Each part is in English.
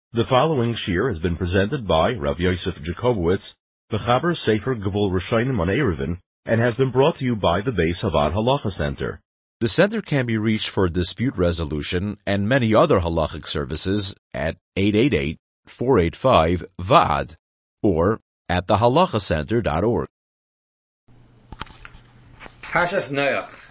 The following shir has been presented by Rav Yosef Jacobowitz, the Chaber Sefer Gevul Rishonim on Eruvin, and has been brought to you by the Beis Havad Halacha Center. The center can be reached for dispute resolution and many other halachic services at 888-485-VAD or at thehalachacenter.org. Parshas Noach.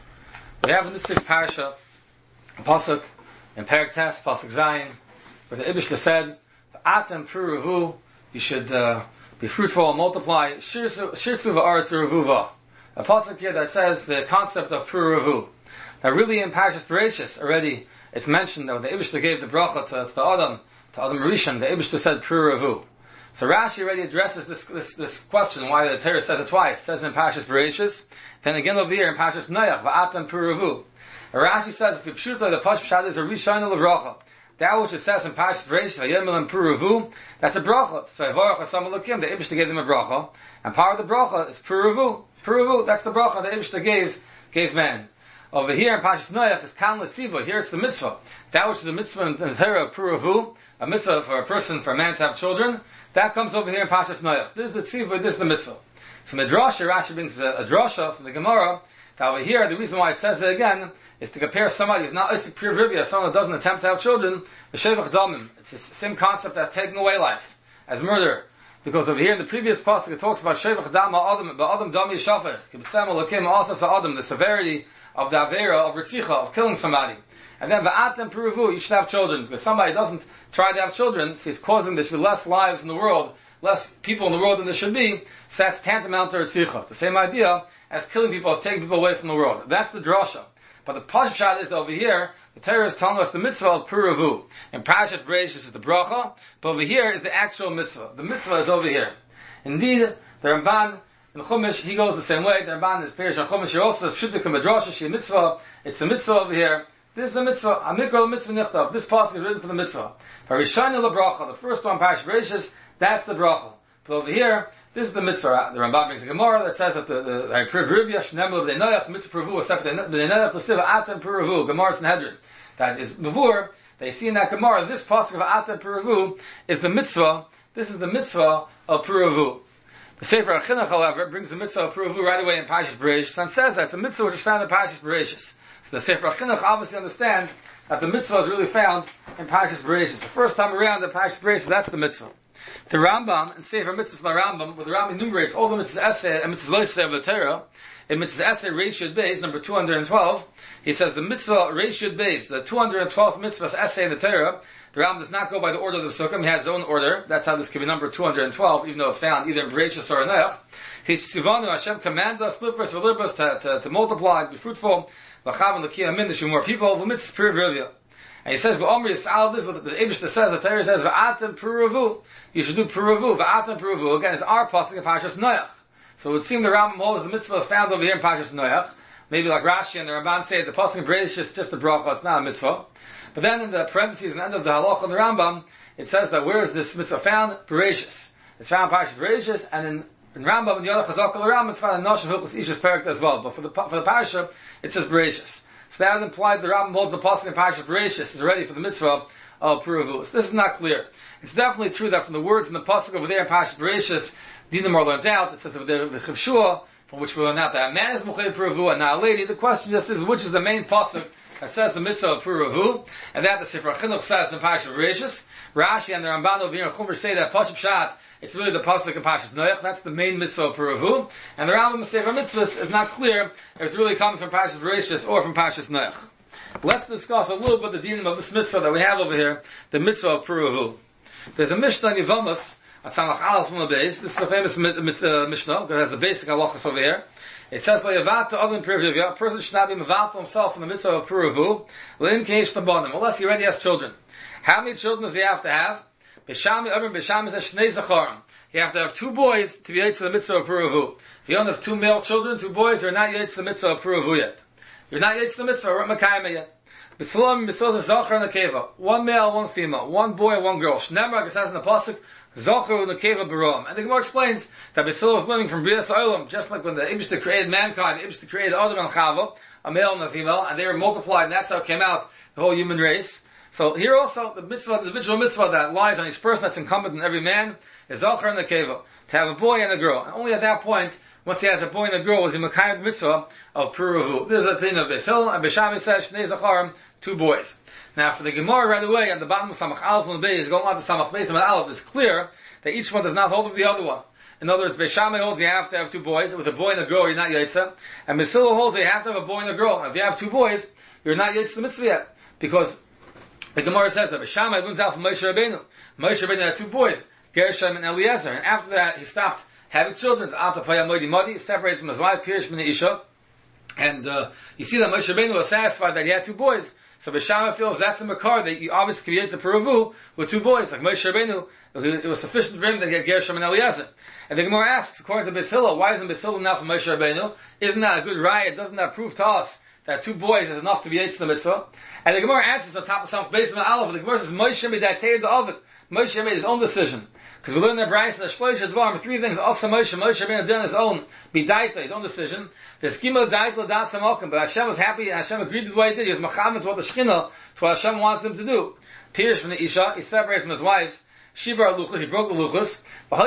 We have in this week's parsha a pasuk in Perek Tes, pasuk Zayin, where the Ibishter said, "Atem pruruvu," you should be fruitful and multiply. Shirtzu v'aretz revuva. A pasuk here that says the concept of pruruvu. Now, really, in Parshas Bereishis already it's mentioned that when the Ibishter gave the bracha to Adam Rishon, the Ibishter said pruruvu. So Rashi already addresses this question why the Torah says it twice. It says in Parshas Bereishis, then again over here in Parshas Noach, va'atem pruruvu. Rashi says, if you pshuta, the pashut is a rishon l'bracha. That which it says in Parshas Bereishis, vayemel pruruvu, that's a bracha. So Yivarach Hashem Elokim, the Ibishter gave them a bracha, and part of the bracha is pruruvu. Pruruvu, that's the bracha the Ibishter gave man. Over here in Parshas Noach is kan letziva. Here it's the mitzvah. That which is the mitzvah in the Torah of pruruvu, a mitzvah for a man to have children, that comes over here in Parshas Noach. This is the tziva, this is the mitzvah. From the drasha, Rashi brings a drasha from the Gemara, that over here, the reason why it says it again, is to compare somebody who's not Isaac pure Rivia, someone who doesn't attempt to have children, the Shevach Damim. It's the same concept as taking away life, as murder. Because over here in the previous pasuk it talks about Shevach Dam Adam Dami Shafech, Kibitzem Elokim also Adam, the severity of the Avera, of Ritzicha, of killing somebody. And then Va'atem Peruvu, you should have children, because somebody doesn't try to have children, so he's causing there should be less lives in the world, less people in the world than there should be, so that's tantamount to Ritzicha. It's the same idea as killing people, as taking people away from the world. That's the drasha. But the pashut is over here, the Torah is telling us the mitzvah of Puravu. In Parshas Bereishis is the bracha, but over here is the actual mitzvah. The mitzvah is over here. Indeed, the Ramban in Chumash, he goes the same way. The Ramban is Perish on Chumash, he also says, Pshutik Medrasha, she mitzvah. It's a mitzvah over here. This is a mitzvah. Amikra mitzvah nichtav. This pasuk is written for the mitzvah. For Rishon la bracha, the first one, Parshas Bereishis, that's the bracha. But over here, this is the mitzvah. The Rambam brings a Gemara that says that the Rivya Shnemel of the Noach mitzvah Puravu was separate. The Noach l'siva Atem Puravu Gemara Sanhedrin. That is Mavur. They see in that Gemara this pasuk of Atem Puravu is the mitzvah. This is the mitzvah of Puravu. The Sefer HaChinuch, however, brings the mitzvah of Puravu right away in Parshas Bereishis and says that it's a mitzvah which is found in Parshas Bereishis. So the Sefer HaChinuch obviously understands that the mitzvah is really found in Parshas Bereishis. The first time around in Parshas Bereishis, that's the mitzvah. The Rambam, and Sefer Mitzvahs Rambam, where the Rambam enumerates all the mitzvahs essay and mitzvahs loisei of the Torah, in mitzvahs essay Reishud Beis, number 212, he says the mitzvah Reishud Beis, the 212th mitzvahs essay in the Torah, the Rambam does not go by the order of the Sukkim, he has his own order, that's how this can be number 212, even though it's found either in Bereishis or in Noach. He's Tzivanu, Hashem command us, Lipras, Velibras, to multiply, to be fruitful, L'chav and L'kiyah Min, there should be more people, V'mitzvah Pir V'rivya. And he says, "V'omri Yisrael." This is what the Ibishter says. The Torah says, "V'atem puravu." You should do puravu. V'atem puravu. Again, it's our pasuk in Parshas Noach. So it would seem the Rambam holds the mitzvah is found over here in Parshas Noach. Maybe like Rashi and the Ramban say the pasuk in Bereishis is just a bracha. It's not a mitzvah. But then in the parentheses and end of the halacha in the Rambam, it says that where is this mitzvah found? Bereishis. It's found in Parshas Bereishis, and in Rambam and the other Chazak of the Rambam, it's found in Noshav Hilchos Ishus Perek as well. But for the parsha, it says Bereishis. So that implied the Rambam holds the pasuk in Parshas Bereishis is ready for the mitzvah of Puravu. So this is not clear. It's definitely true that from the words in the pasuk over there in Parshas Bereishis, Dinam are learned out. It says over there the Chivshua, from which we learn out that a man is Muchay Puravu and not a lady. The question just is which is the main pasuk that says the mitzvah of Puravu, and that the Sefer HaChinuch says in Parshas Bereishis. Rashi and the Ramban over here in Chumash say that Pashup Shat, it's really the pasuk in Parshas Noach. That's the main mitzvah of Puravu. And the Rambam Sefer Mitzvahs is not clear if it's really coming from Parshas Bereishis or from Parshas Noach. Let's discuss a little bit the dinim of this mitzvah that we have over here, the mitzvah of Puravu. There's a Mishnah in Yevamos, at Samach Aleph from the base. This is a famous Mishnah, because it has the basic halachas over here. It says, "Vayavata Adam Puruvya." A person should not be mevatel himself in the mitzvah of Puravu, l'in keish tabonim, unless he already has children. How many children does he have to have? Beshami Adam Beshami is Shnei Zacharim. You have to have two boys to be yet to the mitzvah of Puravu. If you don't have two male children, two boys, you're not yet to the mitzvah of Puravu yet. You're not yet to the mitzvah of Makayim yet. B'Salam B'Salam Zachar and Nekeva. One male, one female. One boy, one girl. Shnemar, it says in the pasuk, Zachar and Nekeva Barom. And the Gemara explains that B'Salam was living from Brias Olam, just like when the Ibishter created mankind, the Ibishter created Adam and Chava, a male and a female, and they were multiplied, and that's how it came out, the whole human race. So here also, the mitzvah, the individual mitzvah that lies on each person that's incumbent on every man is Zachar and Nekeva, to have a boy and a girl. And only at that point, once he has a boy and a girl, is he Makayim the mitzvah of Puruvu. This is the opinion of Beis Hillel, and Beis Shammai says, Shnei Zacharim, 2 boys. Now for the Gemara right away, at the bottom of Samach Aleph and Beis, going on to Samach Beis and Aleph, it's clear that each one does not hold with the other one. In other words, Beis Shammai holds you have to have 2 boys. With a boy and a girl, you're not Yotze. And Beis Hillel holds you have to have a boy and a girl. And if you have 2 boys, you're not Yotze the mitzvah yet. Because the Gemara says that Beis Shammai learns out from Moshe Rabbeinu. Moshe Rabbeinu had 2 boys, Gershom and Eliezer. And after that, he stopped having children. Atapaya Modi Modi, separated from his wife, Pirish B'nai Isha. And you see that Moshe Rabbeinu was satisfied that he had 2 boys. So Beis Shammai feels that's a makar that you obviously creates a Puruvu with 2 boys. Like Moshe Rabbeinu, it was sufficient for him that he had Gershom and Eliezer. And the Gemara asks, according to Beis Hillel, why isn't Beis Hillel enough for Moshe Rabbeinu? Isn't that a good riot? Doesn't that prove to us that 2 boys is enough to be Eitz the mitzvah? And the Gemara answers on top of some Beis Aleph. The Gemara says Moshe made that Teir the Ovid. Moshe made his own decision. Because we learn in the Brayos that Shloisha Dvarim, 3 things. Also Moshe Rabbeinu did on his own. Bidaita, his own decision. The schema Daita Das Samokim. But Hashem was happy, and Hashem agreed with what he did. He was Machamed to what the Shechina, to what Hashem wanted him to do. Pirish from the Isha, he separated from his wife. Shibar Luchas, he broke the Luchas.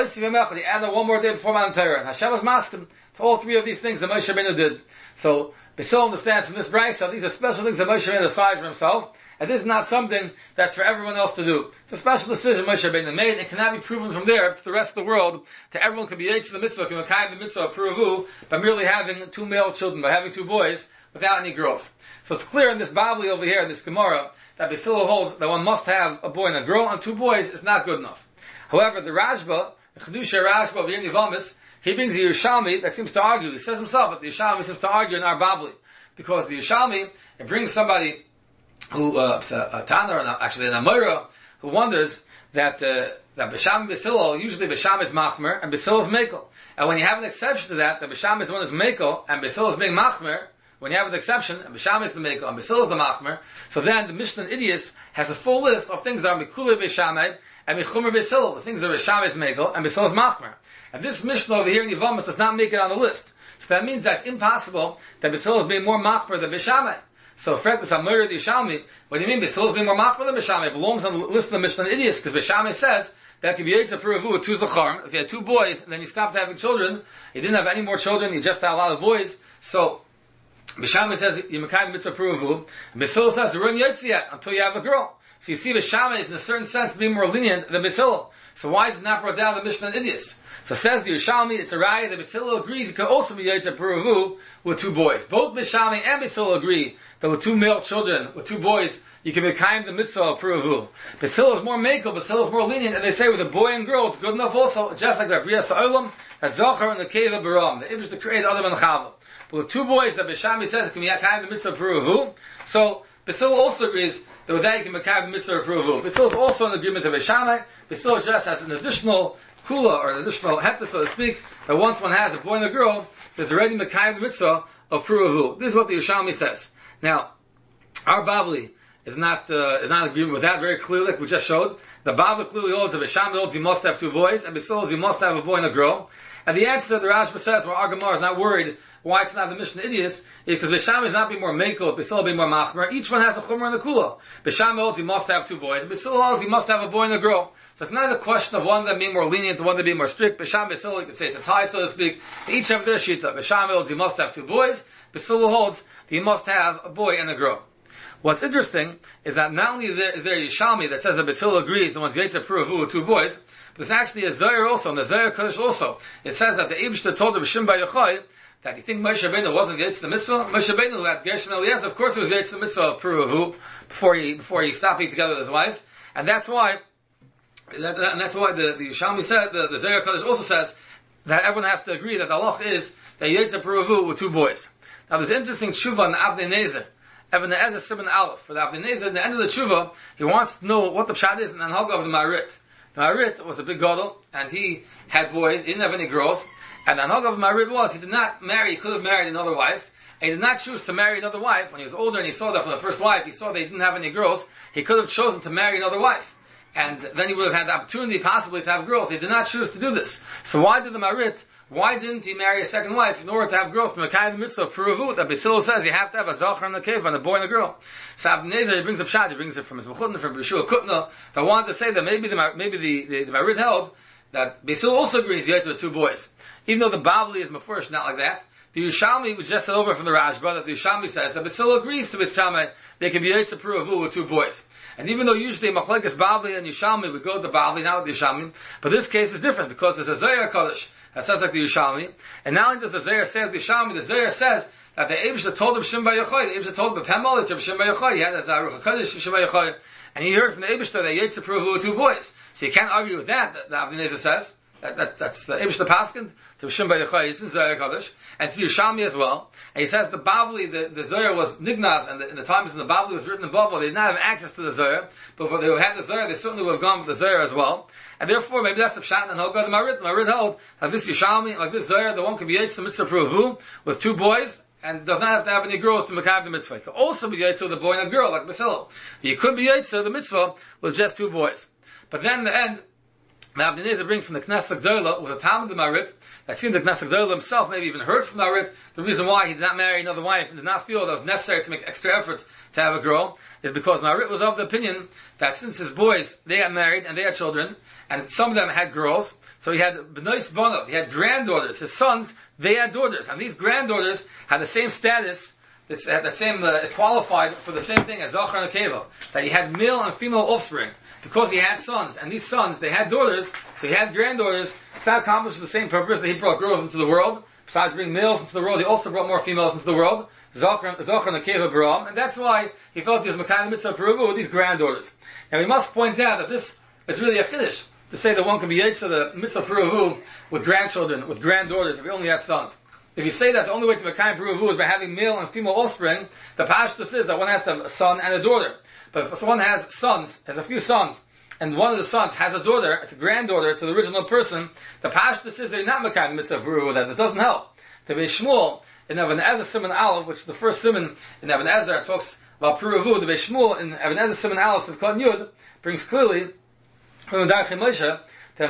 He added 1 more day before Mount Torah. And Hashem was masking to all 3 of these things that Moshe Rabbeinu did. So, Beis Hillel understands from this Brayos, these are special things that Moshe Rabbeinu decided for himself. And this is not something that's for everyone else to do. It's a special decision Moshe Rabbeinu made. It cannot be proven from there to the rest of the world. To everyone can be Eitz the mitzvah, can Makayim the mitzvah of Puruvu by merely having 2 male children, by having 2 boys without any girls. So it's clear in this Babli over here, in this Gemara, that Beis Hillel holds that one must have a boy and a girl, and 2 boys is not good enough. However, the Rashba, the Chedusha Rashba of Yeni Vamis, he brings the Yerushalmi that seems to argue. He says himself that the Yerushalmi seems to argue in our Babli, because the Yerushalmi, it brings somebody who, a Tana, or actually an Amora, who wonders that Beis Shammai Beis Hillel, usually Beis Shammai is Machmer, and Beis Hillel is Mekel. And when you have an exception to that Beis Shammai is one is Mekel, and Beis Hillel is being Machmer, when you have an exception, and Beis Shammai is the Mekel, and Beis Hillel is the Machmer, so then the Mishnah in Idias has a full list of things that are Mikule Beis Shammai, and Mechumer Beis Hillel, the things that are Beis Shammai is Mekel, and Beis Hillel is Machmer. And this Mishnah over here in Yevamis does not make it on the list. So that means that it's impossible that Beis Hillel is being more Machmer than Beis Shammai. So, in fact, this Amor the Yerushalmi, what do you mean? Beis Hillel is being more machmer than Beis Shammai. It belongs on the list of the Mishnah Idias, because Beis Shammai says that could be Eitz Puruvu with 2 Zacharim. If you had 2 boys, and then you stopped having children, you didn't have any more children, you just had a lot of boys. So, Beis Shammai says you Makayim mitzvah Puruvu, and Beis Hillel says you're in Yotze yet until you have a girl. So you see, Beis Shammai is in a certain sense being more lenient than Beis Hillel. So why is it not brought down the Mishnah Idias? So says the Yerushalmi, it's a raya that Beis Hillel agrees it could also be Yotze Puruvu with 2 boys. Both Beis Shammai and Beis Hillel agree that with 2 male children, with 2 boys, you can be kind the mitzvah of Puruvu. Beis Hillel is more mekel, Beis Hillel is more lenient, and they say with a boy and girl, it's good enough also, just like Rabbi Yisrael, that Zachar and the Keva Baram, the Ibish to create Adam and Chava. But with 2 boys, that Beis Shammai says can be kind the mitzvah of Puruvu, so Beis Hillel also agrees that with that you can be kind the mitzvah of Puruvu. Beis Hillel is also in agreement with Beis Shammai. Beis Hillel just has an additional kula, or an additional heta, so to speak, that once one has a boy and a girl, there's already Makayim the mitzvah of Puruvu. This is what the Yerushalmi says. Now, our Bavli is not in agreement with that very clearly, like we just showed. The Bavli clearly holds that Beis Shammai holds you must have 2 boys, and Beis Hillel holds you must have a boy and a girl. And the answer, the Rashba says, where our Gemara is not worried why it's not the Mishnah Idias, is because Beis Shammai is not being more mekel, Beis Hillel being more machmer. Each one has a chumrah and a kula. Beis Shammai holds you must have 2 boys, and Beis Hillel holds you must have a boy and a girl. So it's not a question of one that being more lenient, one that being more strict. Beis Shammai, Beis Hillel, you could say it's a tie, so to speak. They each have their shita. Beis Shammai holds you must have 2 boys, Beis Hillel holds that you must have a boy and a girl. What's interesting is that not only is there Yerushalmi that says that Beis Hillel agrees the one's Yetzer Puruvu with 2 boys, but there's actually a Zohar also, and the Zohar Kodesh also. It says that the Eibishter told the B'Shim Bar Yochai that you think Moshe Rabbeinu wasn't Yetzer the mitzvah. Moshe Rabbeinu who had Gershon and Eliezer, of course he was Yetzer the mitzvah of Puruvu before he stopped being together with his wife, and that's why the Yerushalmi said, the Zohar Kodesh also says that everyone has to agree that the halach is that Yetzer Puruvu with 2 boys. Now there's an interesting tshuva in the Avnei Nezer. Even the Ezra Simon Aleph. For the Avnei Nezer, at the end of the tshuva, he wants to know what the pshat is in the Anhaga of the Marit. The Marit was a big gadol, and he had boys, he didn't have any girls, and the Anhaga of the Marit was, he did not marry, he could have married another wife, and he did not choose to marry another wife. When he was older and he saw that from the first wife, he saw they didn't have any girls, he could have chosen to marry another wife. And then he would have had the opportunity possibly to have girls. He did not choose to do this. So why did the Marit why didn't he marry a second wife in order to have girls from a kind of mitzvah of Peruvu that Beis Hillel says you have to have a zachar and a keva and a boy and a girl. So Avnei Nezer, he brings up Shad, he brings it from his Mechutna, from Yeshua Kutna, that wanted to say that maybe the Marid held that Beis Hillel also agrees you have to have two boys. Even though the Bavli is Mefurish, not like that. The Yerushalmi, we just said over from the Rashba, that the Yerushalmi says that Beis Hillel agrees to Beis Shammai, they can be Yitzhak Peruvu with two boys. And even though usually Machlekes Bavli and Yerushalmi would go to the Bavli, not with the Yerushalmi, but this case is different because there's a Zohar Kodesh that says like the Yerushalmi, and not only does the Zohar say like the Yerushalmi, the Zohar says that the Eibishter told him Shem Yochai, the Eibishter told him B'Pemol to Shem Yochai, he had a Zaruch HaKodesh Shem Yochai, and he heard from the Eibishter that Yitzhak Peruvu with two boys. So you can't argue with that, the Avnei Nezer says. That's the Eibishter Paskin to Shem Yochai, it's in Zohar Kodesh, and to Yerushalmi as well. And he says the Bavli, the Zohar was Nignaz, and in the times when the Bavli was written in Babel, they did not have access to the Zohar, but if they had the Zohar, they certainly would have gone with the Zohar as well. And therefore, maybe that's the Pshat, and he'll go to Marid. Marid held, like this Yerushalmi, like this Zohar, the one can be Yitzhak Mitzvah Peruvu, with two boys, and does not have to have any girls to Makab the Mitzvah. He could also be Yitzhak with a boy and a girl, like Beis Hillel. He could be Yitzhak the Mitzvah with just two boys. But then in the end, Avnei Nezer brings from the Knesset Gdola with a Talmud of Marit, that seems like Knesset Gdola himself maybe even heard from Marit. The reason why he did not marry another wife and did not feel that it was necessary to make extra effort to have a girl is because Marit was of the opinion that since his boys, they got married and they had children, and some of them had girls, so he had B'nois Bonov, he had granddaughters. His sons, they had daughters, and these granddaughters had the same status, it qualified for the same thing as Zachar and Keva, that he had male and female offspring. Because he had sons, and these sons, they had daughters, so he had granddaughters. That accomplished the same purpose that he brought girls into the world. Besides bringing males into the world, he also brought more females into the world. Zachar and Keva Baram, and that's why he felt he was Makayim Mitzvah Peruvu with these granddaughters. Now we must point out that this is really a chiddush to say that one can be Yitzhak the Mitzvah Peruvu with grandchildren, with granddaughters, if he only had sons. If you say that the only way to Makayim Peruvu is by having male and female offspring, the pashtus is that one has to have a son and a daughter. But if someone has sons, has a few sons, and one of the sons has a daughter, it's a granddaughter to the original person, the pashtus is they're not Makayim Mitzvah Peruvu, that it doesn't help. The Beis Shmuel, in Even Ezer Siman Aleph, which is the first Siman in Even Ezer, talks about Peruvu, the Beis Shmuel in Even Ezer Siman Aleph of Kon Yud, brings clearly, from the Darchei Moshe,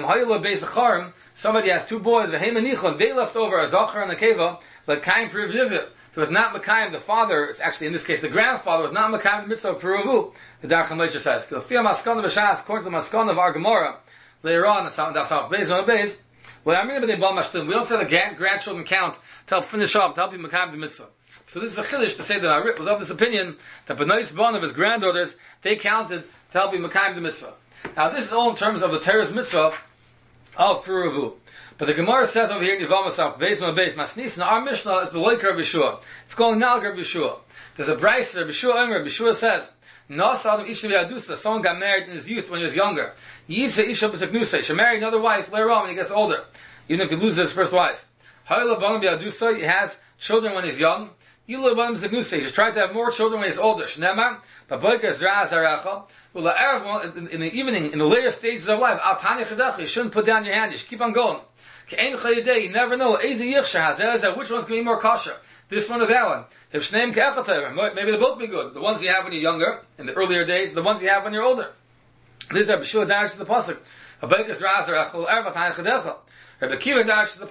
somebody has two boys, they left over a Zachar and a Keva, like Kaim Peruvu. He was not Makayim, the father, it's actually in this case the grandfather, was not Makayim the Mitzvah of Peruvu, the Darchei Moshe says. According to the Maskana of our Gemara, later on, it's on Daf Beis on Beis, we don't say the grandchildren count to help finish up, to help you Makayim the Mitzvah. So this is a chiddush to say that Arit was of this opinion that B'nois Bon of his granddaughters, they counted to help you Makayim the Mitzvah. Now this is all in terms of the Torah's Mitzvah of Peruvu. But the Gemara says over here in Yevamos Beis on Beis, Masnisin, our Mishnah is the Loiker of Yeshua. It's called Nalgar Yeshua. There's a Brayser, Yeshua says, someone got married in his youth when he was younger. He should marry another wife later on when he gets older, even if he loses his first wife. He has children when he's young. He should try to have more children when he's older. In the evening, in the later stages of life, you shouldn't put down your hand, you should keep on going. You never know which one's going to be more kosher. This one or that one. Maybe they both be good. The ones you have when you're younger, in the earlier days, the ones you have when you're older. This is Rabbi Shua Darish to the Pasuk. Rabbi Kiva Darish to the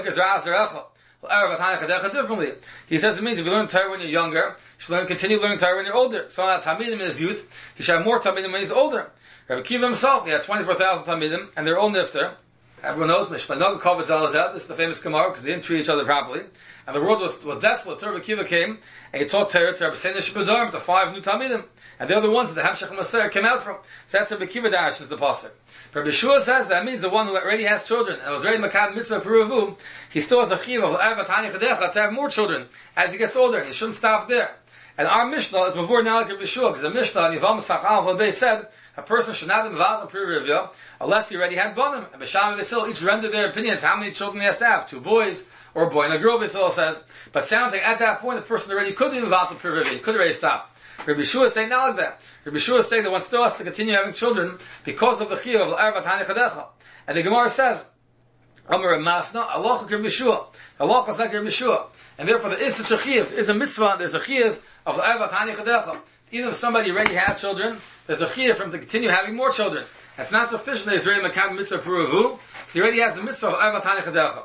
Pasuk. Differently. He says it means if you learn Torah when you're younger, you should continue learning Torah when you're older. So on Talmidim in his youth, he should have more Talmidim when he's older. Rabbi Kiva himself, he had 24,000 Talmidim, and they're all nifter. Everyone knows, Mishpanoga Kovet Zalazat, this is the famous Gemara, because they didn't treat each other properly. And the world was desolate. Rabbi Kiva came, and he taught Torah to Rabbi Sena Shibadarim, to 5 new Talmidim. And they're the ones that the Hamshach Maser came out from. So that's Rabbi Kiva Darish is the Pasuk. Rabbi Shua says that means the one who already has children, and was already Makad Mitzvah Peruvu, he still has a chiv of Ervatani Chadecha to have more children as he gets older. He shouldn't stop there. And our Mishnah is before Nalik Rabbi Shua, because the Mishnah in Yivam Sach Al said, a person should not be involved in Peruvu unless he already had Banim. And Bisham and Basil each render their opinions how many children he has to have. 2 boys, or a boy and a girl, Basil says. But it sounds like at that point the person already could be involved in Peruvu. He could already stop. Rabbi Shua is saying not like that. Rabbi Shua is saying that one still has to continue having children because of the chiyuv of Ervat Hani Chadecha. And the Gemara says, Amar Masna, Allah is Rabbi Shua. Allah is like Rabbi Shua. And therefore there is such a chiyuv, is a mitzvah, there's a chiyuv of Ervat Hani Chadecha. Even if somebody already has children, there's a chiyuv for him to continue having more children. It's not sufficient that he's already Makam Mitzvah Peruvu, because he already has the mitzvah of Ervat Hani Chadecha.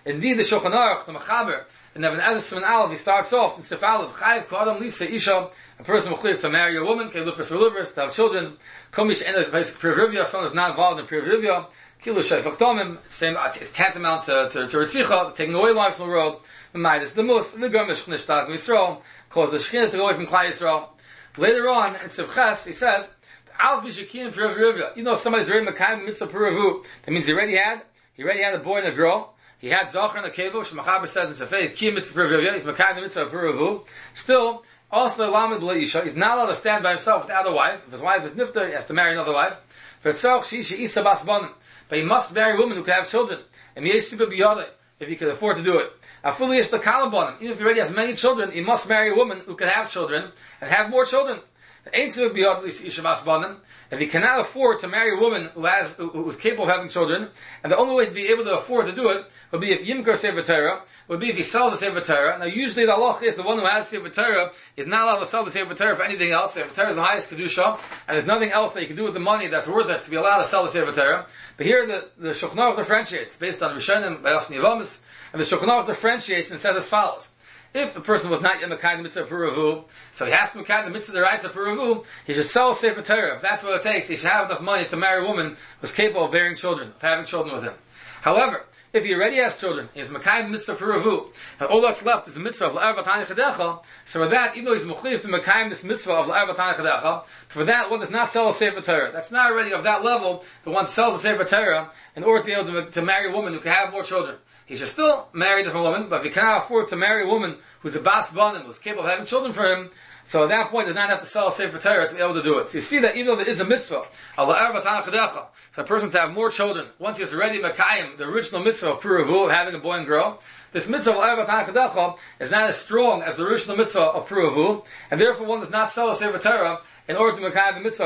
Indeed, the Shulchan Aruch, the Mechaber, in Even Ezra Siman Aleph, he starts off in Sif Aleph, Chayiv Kodam Lisa Isha, a person will to marry a woman, Kelufas Reluvers, to have children, Komish Enes Basic Previvia, someone is not involved in Previvia, Kilu Shefach Tomim, same, it's tantamount to Ritzicha, taking away lives from the world, the Midas, the Mus, the Gomish Nishtak Yisrael, cause the Shekhinah to go away from Klai Yisrael. Later on, in Sif Ches, he says, Al Bishakim Previvia, you know somebody's already Mekayim Mitzvah Peravu, that means he already had a boy and a girl, he had Zachar and a Keva, which Mechaber says in Sefei, Ki Mitzvah Peravu, he's Mekayim Mitzvah Peravu. Still, also Lamed B'Leisha, he's not allowed to stand by himself without a wife. If his wife is Nifter, he has to marry another wife. For itself, she Isa Bas Banim. But he must marry a woman who can have children. And Yeshiba B'Yadeh, if he can afford to do it. Afuli Yesh L'Kalam Banim, even if he already has many children, he must marry a woman who can have children, and have more children. If he cannot afford to marry a woman who's capable of having children, and the only way to be able to afford to do it would be if Yimkar Sefer Torah, would be if he sells the Sefer Torah. Now usually the halach is the one who has Sefer Torah is not allowed to sell the Sefer Torah for anything else. Sefer Torah is the highest Kedusha, and there's nothing else that you can do with the money that's worth it to be allowed to sell the Sefer Torah. But here the Shulchan Aruch differentiates based on Rishonim, Bayas Nivamis, and the Shulchan Aruch differentiates and says as follows. If the person was not yet Mekayim the Mitzvah Peravu, so he has to Mekayim the Mitzvah Deraisa Peravu, he should sell a Sefer Torah. If that's what it takes, he should have enough money to marry a woman who's capable of bearing children, of having children with him. However, if he already has children, he's Mekayim the Mitzvah Peravu, and all that's left is the Mitzvah of La'er Vatani Chadecha, so for that, even though he's Mechuyev to Mekayim this Mitzvah of La'er Vatani Chadecha, for that one does not sell a Sefer Torah. That's not already of that level, the one sells a Sefer Torah in order to be able to marry a woman who can have more children. He should still marry a different woman, but if he cannot afford to marry a woman who's a Bas Banim, who's capable of having children for him, so at that point does not have to sell a Sefer Torah to be able to do it. So you see that even though there is a mitzvah, for a person to have more children, once he's already Mekayim, the original mitzvah of Peravu, of having a boy and girl, this mitzvah of is not as strong as the original mitzvah of Peravu, and therefore one does not sell a Sefer Torah in order to Mekayim the mitzvah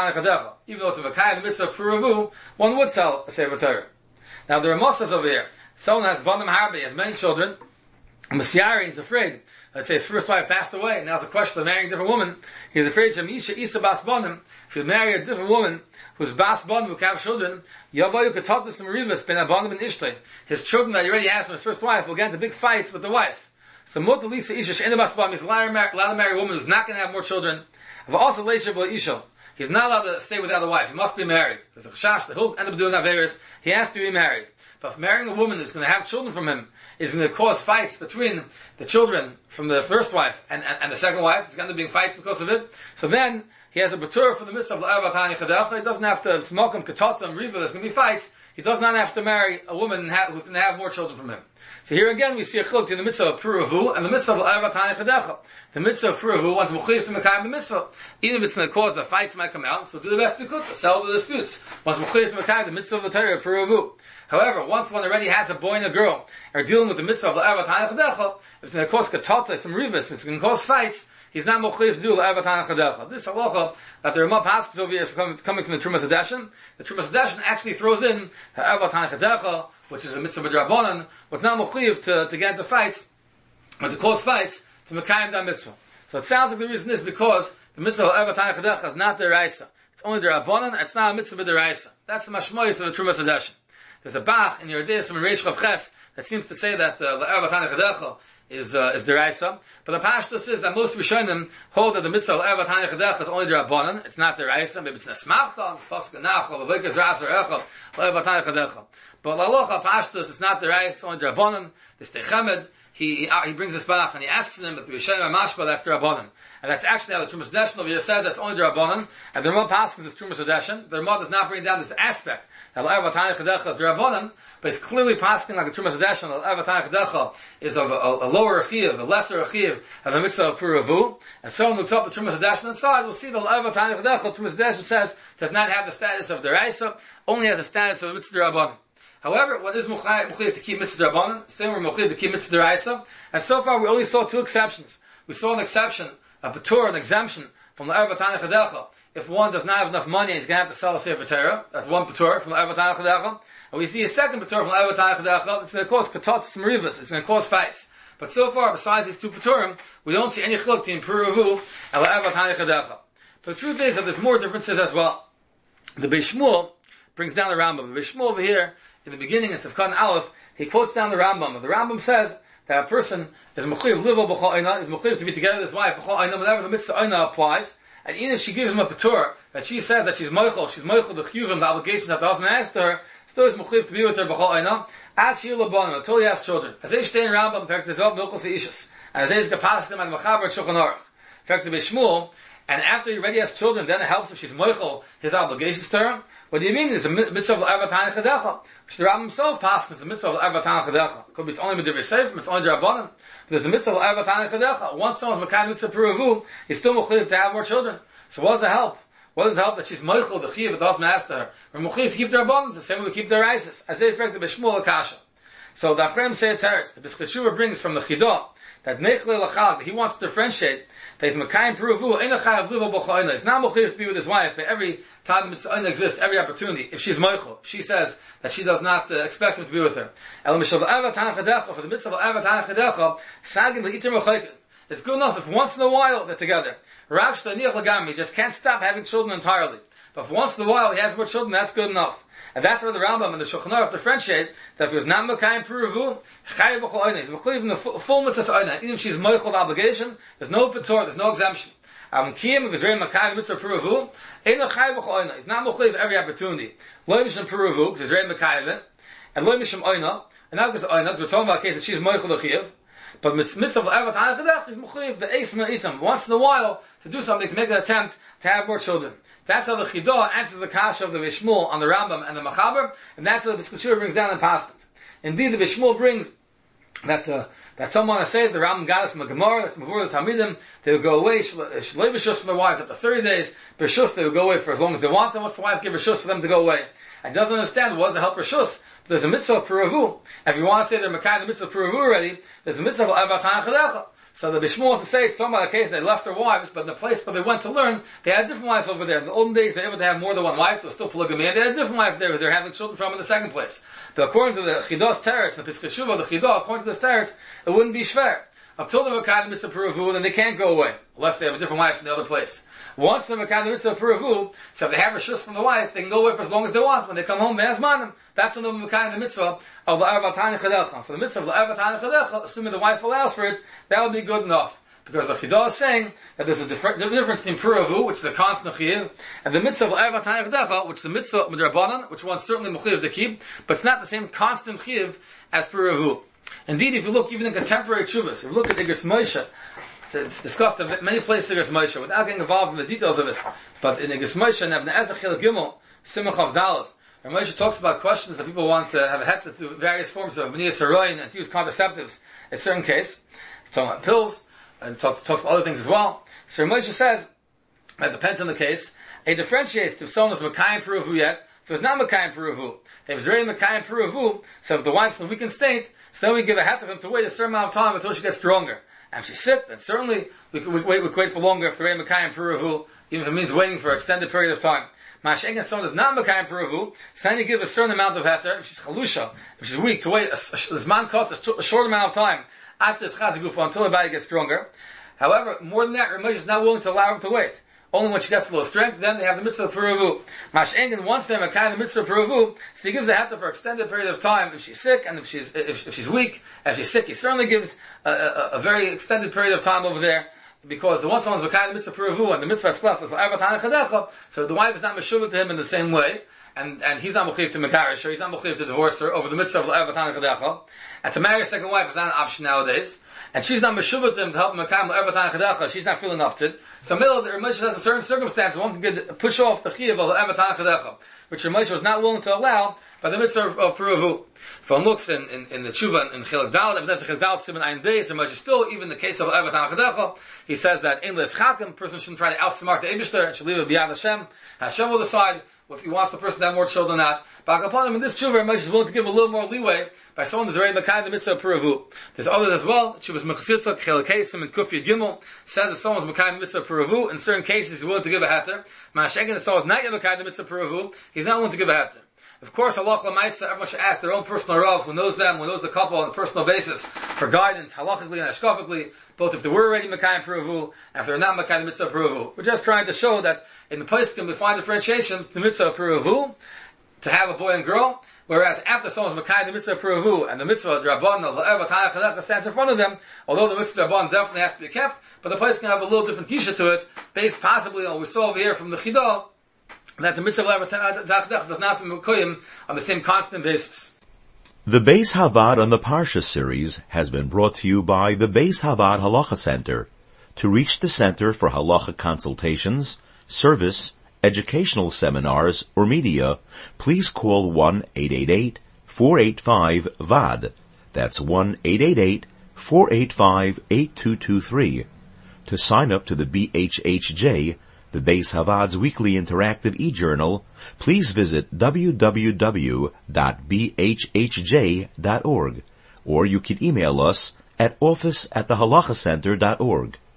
of even though to Mekayim the mitzvah of Peravu, one would sell a Sefer Torah. Now there are Mosas over here. Someone has Banim Harbe, has many children, Masiari is afraid. Let's say his first wife passed away, and now it's a question of marrying a different woman. He's afraid Shamisha Isa Bas Banim, if you marry a different woman who's Bas Banim, who can have children, Yavayu could talk to some Rivas, Ben Abanim and Ishtay. His children that he already has from his first wife will get into big fights with the wife. So Mota Lisa Isha She'ena Bas Banim, he's allowed to marry a woman who's not going to have more children. But also Leisha B'la Isha. He's not allowed to stay without a wife. He must be married. There's a chashash that he'll end up doing Averis. He has to be married. But if marrying a woman who's going to have children from him is going to cause fights between the children from the first wife and the second wife, it's going to be fights because of it. So then he has a batur for the mitzvah of La'er Vatani Chadecha. He doesn't have to smokum katatam riva. There's going to be fights. He does not have to marry a woman who's going to have more children from him. So here again we see a chiluk in the mitzvah of Peravu and the mitzvah of La'er Vatani Chadecha. The mitzvah of Peravu wants Mechuyev to Mekayim the mitzvah. Even if it's going to cause the fights might come out, so do the best we could to settle the disputes. Wants Mechuyev to Mekayim the mitzvah of the Torah of Peravu. However, once one already has a boy and a girl, are dealing with the mitzvah of La'er Vatani Chadecha, if it's going to cause katata, some rivas, it's going to cause fights, he's not mochliv to do La'er Vatani Chadecha. This halacha that the Ramah passes over here is coming from the Trumas Hadeshin. The Trumas Hadeshin actually throws in La'er Vatani Chadecha, which is a mitzvah b'drabanan, what's not mochliv to get into fights, or to cause fights, to mekayim that mitzvah. So it sounds like the reason is because the mitzvah of La'er Vatani Chadecha is not the Raisa. It's only the Rabbanan, it's not a mitzvah b'deraisa. That's the mashmoyis of the Trumas Hadeshin. There's a Bach in your Deis from Reish Chav Ches that seems to say that La'er Vatani Chadecha is deraisa, but the Pashtus is that most Rishonim hold that the mitzvah of La'er Vatani Chadecha is only derabanan. It's not deraisa. Maybe it's nesmachta, pasuk nachal, v'vikas ras or echel La'er Vatani Chadecha. But La'alocha Pashtus is not deraisa. It's only derabanan. This Techemed he brings this Bach and he asks him, but the Rishonim are mashba that's derabanan, and that's actually how the Trumas Hadeshin over here says that's only derabanan, and the Ramah passes is Trumas Hadeshin. The Ramah does not bring down this aspect that La'er Vatani Chadecha is derabanan, but it's clearly passing like the Trumas Hadeshin that La'er Vatani Chadecha is of a lower achiv, a lesser achiv of the mitzvah of Peravu, and someone looks up the Trumas Hadeshin inside, we'll see that La'er Vatani Chadecha, Trumas Hadeshin says, does not have the status of deraisa, only has the status of a mitzvah derabanan. However, what is Mukhayv to keep mitzvah derabanan? Same we're Mukhayv to keep mitzvah deraisa, and so far we only saw two exceptions. We saw an exception, a patur, an exemption from La'er Vatani Chadecha. If one does not have enough money, he's going to have to sell a Sefer Torah. That's one patur from La'er Vatani Chadecha. And we see a second patur from La'er Vatani Chadecha. It's going to cause katot merivas. It's going to cause fights. But so far, besides these two paturim, we don't see any chiluk between Peravu and La'er Vatani Chadecha. But the truth is that there's more differences as well. The Beis Shmuel brings down the Rambam. Bishmul over here, in the beginning, in Tzivkan Aleph, he quotes down the Rambam. The Rambam says that a person is mechuyev livo b'chol eina, is mechuyev to be together with his wife b'chol eina, whenever the mitzvah eina applies. And even if she gives him a patur, that she says that she's moichel the chiyuvim, the obligations that the husband has to her, still is mechuyev to be with her b'chol eina, at shiyul labanim, until he has children. As they stay in Rambam, Perek Tezav, Milchos Ishus, and as they is capacity and Machaber at Shulchan Aruch. Perek Bishmul, and after he already has children, then it helps if she's moichel his obligations to her. What do you mean? It's a mitzvah of Arvatana Chadecha, which the Rambam himself passes. It's a mitzvah of Arvatana Chadecha. It could be it's only B'divrei Seifim, it's only D'Rabbanan. But there's a mitzvah of Arvatana Chadecha. Once someone's Makayim mitzvah Peravu, he's still mechuyev to have more children. So what does it help? What does it help that she's moichel the chiyuv that the husband has to her? We're mechuyev to keep their abundance, the same way we keep their rises. As they affect the Bishmul Akasha. So the Afrem say a teretz. The B'schat Shuvah brings from the Chidah that Nechle Lachad, that he wants to differentiate that he's Makayim Peravu, Ein Chayav Livo B'chol Eina. He's not mechuyev to be with his wife, but every time the mitzvah exists, every opportunity, if she's moichel, if she says that she does not expect him to be with her. El Mishav Avat HaNachadecha, for the mitzvah of Avat HaNachadecha, Sagin L'Iter Mechoyken. It's good enough if once in a while they're together. Rav Shtaniach Lagami, he just can't stop having children entirely. But if once in a while he has more children, that's good enough. And that's where the Rambam and the Shulchan Aruch differentiate that if he was not Makayim Peravu, Chayav B'chol Eina, he's mechuyev in the full mitzvah Eina. Even if she's moichel the obligation, there's no patur, there's no exemption. Kiyam of Israel Makayim mitzvah Peravu, Eina Chayav B'chol Eina. He's not mechuyev every opportunity. Lo Misham Peravu, because Israel Makayim it, and Lo Misham Eina, and now because Eina, we're talking about a case that she's moichel the chiyuv. But mitzvah of Avat HaNachadecha is mechuyev the eis me'itam, once in a while, to do something, to make an attempt to have more children. That's how the Chidah answers the kasha of the Bishmul on the Rambam and the Machaber, and that's how the B'schat Shuvah brings down in Pasuk. Indeed, the Bishmul brings that someone has said the Rambam got it from a Gemara, that's Mavur the Talmidim, they would go away, Shlei B'shus from their wives after 30 days, B'shus they would go away for as long as they want, and once the wife give B'shus for them to go away. And doesn't understand what does it help B'shus. There's a mitzvah of Peravu. If you want to say they're Makayim the mitzvah of Peravu already, there's a mitzvah of Avat HaNachadecha. So the Bishmul wants to say, it's talking about a case they left their wives, but in the place where they went to learn, they had a different wife over there. In the olden days, they were able to have more than one wife, there was still polygamy, and they had a different wife there, they're having children from in the second place. But according to the Chidah's teretz, the B'schat Shuvah, the Chidah, according to the teretz, it wouldn't be shver. Up till they're Makayim the mitzvah Peravu, then they can't go away, unless they have a different wife in the other place. Once they're Makayim the mitzvah Peravu, so if they have a shus from the wife, they can go away for as long as they want. When they come home, they ask manim. That's when they're Makayim the mitzvah of the Avat HaNachadecha. For the mitzvah of the Avat HaNachadecha, assuming the wife allows for it, that would be good enough. Because the Chidah is saying that there's a difference between Peravu, which is a constant chiyuv, and the mitzvah of Avat HaNachadecha, which is the mitzvah of D'Rabbanan, which one's certainly mechuyev to keep, but it's not the same constant chiyuv as Peravu. Indeed, if you look even in contemporary tshuvas, if you look at Igros Moshe, it's discussed in many places Igros Moshe, without getting involved in the details of it, but in Igros Moshe and Ibn Ezra Chilek Gimel, Simach of Daled, and Moshe talks about questions that people want to have a het to do various forms of B'niyas Haroin and to use contraceptives in certain case. He's talking about pills, and talks about other things as well. So Moshe says, that depends on the case, he differentiates if someone is Makayim Peravu yet, if it was not Makayim Peravu. If it's really Makayim Peravu, so if the wife's in a weakened state, so then we give a hat of him to wait a certain amount of time until she gets stronger. And if she's sick, then certainly we could wait for longer if the really Makayim Peravu, even if it means waiting for an extended period of time. Masha'en and someone is not Makayim Peravu, so then you give a certain amount of heter, if she's chalusha, if she's weak, to wait a zman cuts a short amount of time after it's chazigufa until her body gets stronger. However, more than that, Ramesh is not willing to allow her to wait. Only when she gets a little strength, then they have the mitzvah of Peravu. Masha'en wants them a kind of mitzvah of Peravu, so he gives a heter for an extended period of time if she's sick, and if she's weak, if she's sick, he certainly gives a very extended period of time over there. Because the one someone's Makayim the mitzvah Peravu and the mitzvah is left is Avat HaNachadecha, so the wife is not meshuvah to him in the same way, and he's not mechuyev to megarish her, he's not mechuyev to divorce her over the mitzvah of Avat HaNachadecha, and to marry a second wife is not an option nowadays, and she's not meshuvah to him to help him Makayim Avat HaNachadecha, she's not feeling up to it. So middle of the Ramesh has a certain circumstance one can push off the chiyuv of Avat HaNachadecha, which Ramesh was not willing to allow by the mitzvah of Peravu. If one looks in the tshuva in Chilek Daled, if that's a Chilek Daled Siman Ayin Beis, and Moshe still, even in the case of Avat HaNachadecha, he says that in Les Chakim, person shouldn't try to outsmart the Eibishter, and should leave it beyond Hashem. Hashem will decide if he wants the person to have more children or not. But upon him in this tshuva, Moshe is willing to give a little more leeway by someone who's already Makayim the mitzvah of Peravu. There's others as well. Tshuva's Mechitzah, Chilek Heisim, and Kufya Gimel says if someone's Makayim the mitzvah of Peravu, in certain cases he's willing to give a heter. Masha'en, if someone's not yet Makayim the mitzvah of Peravu, he's not willing to give a heter. Of course, halach l'maisa, everyone should ask their own personal rav, who knows them, who knows the couple on a personal basis, for guidance, halachically and hashkafically, both if they were already Makayim Peravu, and if they're not Makayim mitzvah Peravu. We're just trying to show that in the poskim we find differentiation, the mitzvah Peravu, to have a boy and girl, whereas after someone's Makai the mitzvah Purahu and the mitzvah Rabban of La'eva Tanach Halakha stands in front of them, although the mitzvah Rabban definitely has to be kept, but the place can have a little different gisha to it, based possibly on what we saw over here from the Chidah, that the mitzvah La'eva Tanach Halakha does not have to be on the same constant basis. The Beis Havad on the Parsha series has been brought to you by the Beis Havad Halacha Center. To reach the Center for Halacha consultations, service, educational seminars, or media, please call 1-888-485-VAD. That's 1-888-485-8223. To sign up to the BHHJ, the Beis Havad's weekly interactive e-journal, please visit www.bhhj.org, or you can email us at office@thehalachacenter.org.